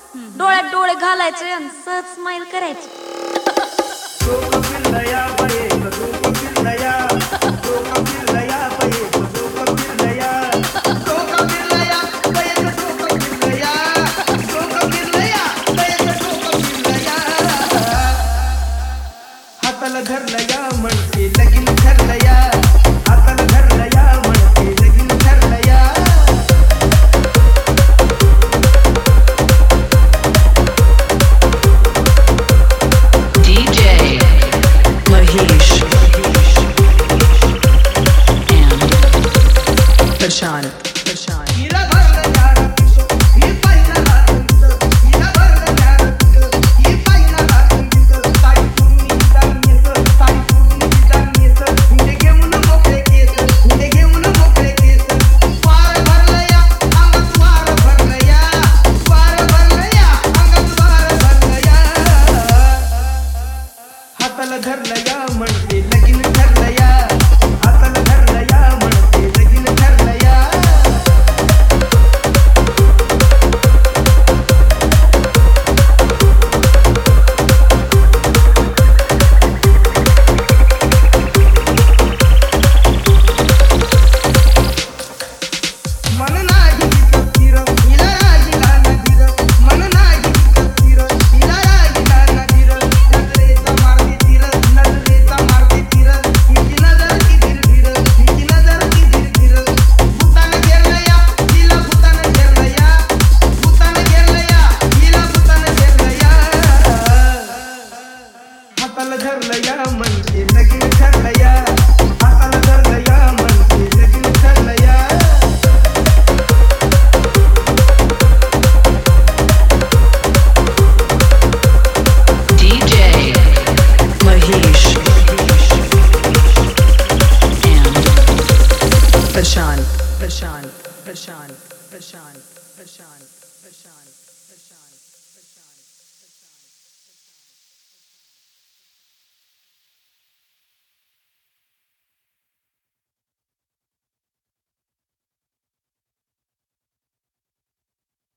डोळ्यात डोळे घालायचे आणि सहज स्माइल करायची. हाताला धरलया म्हणते लगीन ठरलया, हाताला धरलया म्हणते लगीन ठरलया. DJ Mahesh and Prashant. हिला भरलं झाड ही पाहिला हात, हिला भरलं झाड ही पाहिला हात. साडी पूर्ण दामियेस, साडी पूर्ण दामियेस, हिने घेऊन मोकळे केस, हिने घेऊन मोकळे केस. वार भरलया अंगात वार भरलया, वार भरलया अंगात वार भरलया. हाताला धरलया म्हणते लगीन ठरलया, हाताला धरलया म्हणते लगीन ठरलया. मन नाही स्थिर हिला राहिला नदीर, मन नाही स्थिर हिला राहिला नदीर. नजरेचा मारते तीर, नजरेचा मारते तीर, हिची नजर कितीर फिर, हिची नजर कितीर फिर. भूतान घेरलया हिला भूतान घेरलया, भूतान घेरलया हिला भूतान घेरलया. हाताला धरलया म्हणते लगीन ठरलया, हाताला धरलया म्हणते लगीन ठरलया. DJ Mahesh and Prashant.